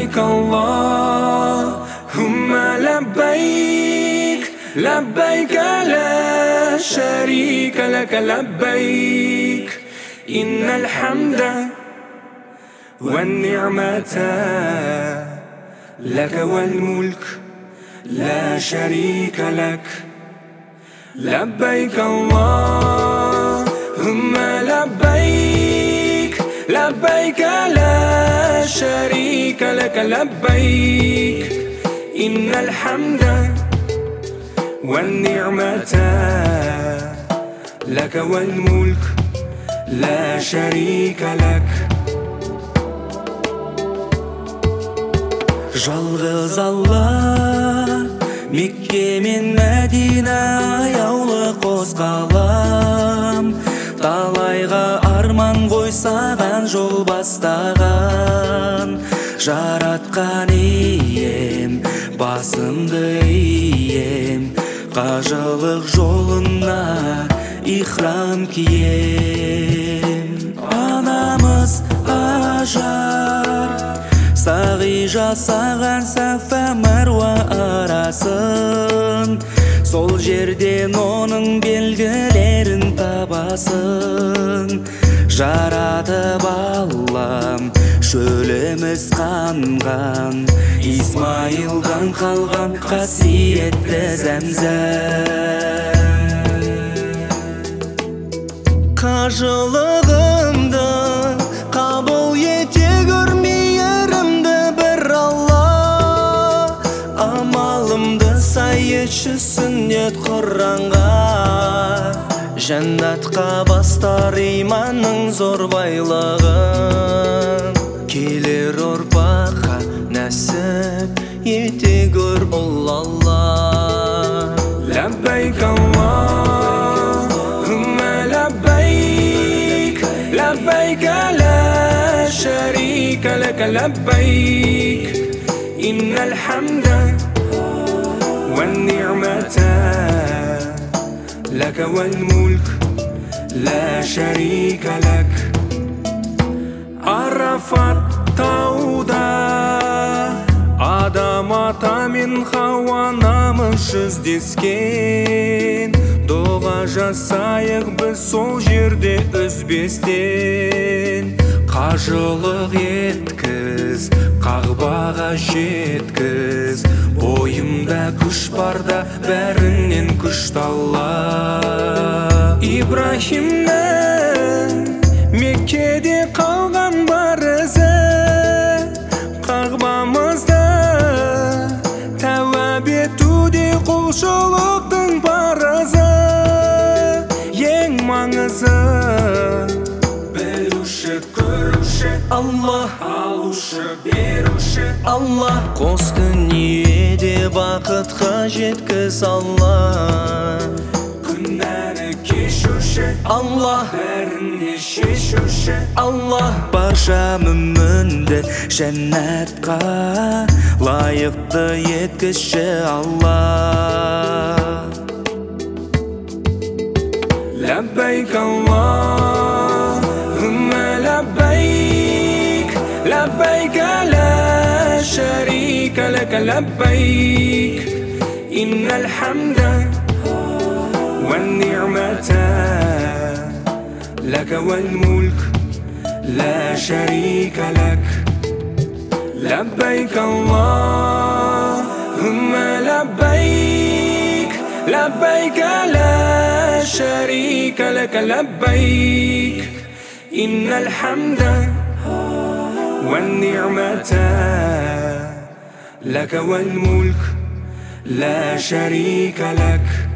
لبيك اللهم لبيك لبيك لا شريك لك لبيك إن الحمد والنعمة لك والملك لا شريك لك لبيك اللهم لبيك لبيك لا شريك لك لبيك إن الحمد والنعمة لك والملك لا شريك لك. Жалғыз Алла Мекке мен Мәдина аяулы қос қалам, талайға арман қойсаған жол бастаған. Жаратқан ием, басымды ием, қажылық жолына ихрам кием. Анамыз Ажар Сағи жасаған Сафа Марва арасын, сол жерден оның белгілерін табасын. Жаратып Аллам шөліміз қанған, Исмайылдан қалған қасиетті Зәмзәм. Қажылығымды қабыл ете көрмейірімді бір Алла, амалымды сай етші сүннет Құранға. Жәннатқа бастар иманның зор байлығын, келер ұрпаққа нәсіп ете көр ұл Алла. لبيك اللهم لبيك لبيك لا شريك لك لبيك إن الحمد والنعمة لك والملك لا شريك لك. Арафат тауда Адам ата мен Хауа намыс жүздескен, дұға жасайық біз сол жерде үзбестен. Қажылық еткіз, Қағбаға жеткіз, бойымда күш барда бәрінен күшті Алла. Ибрахимнің Меккеде қалған бар ізі, Қағбамызда тәуәп етуде құлшылықтың парызы. Ең маңызы білуші, көруші Алла, алушы, беруші Алла. Қос дүниеде бақытқа жеткіз Алла, күнәні кешуші Алла, бәріне шешуші Алла. Барша мүмінді жәннатқа лайықты еткізші Алла. لبيك اللهم لبيك لبيك لا شريك لك لبيك إن الحمد والنعمة لك والملك لا شريك لك. لبيك اللهم لبيك لبيك لا شريك لك لبيك إن الحمد والنعمة لك والملك لا شريك لك.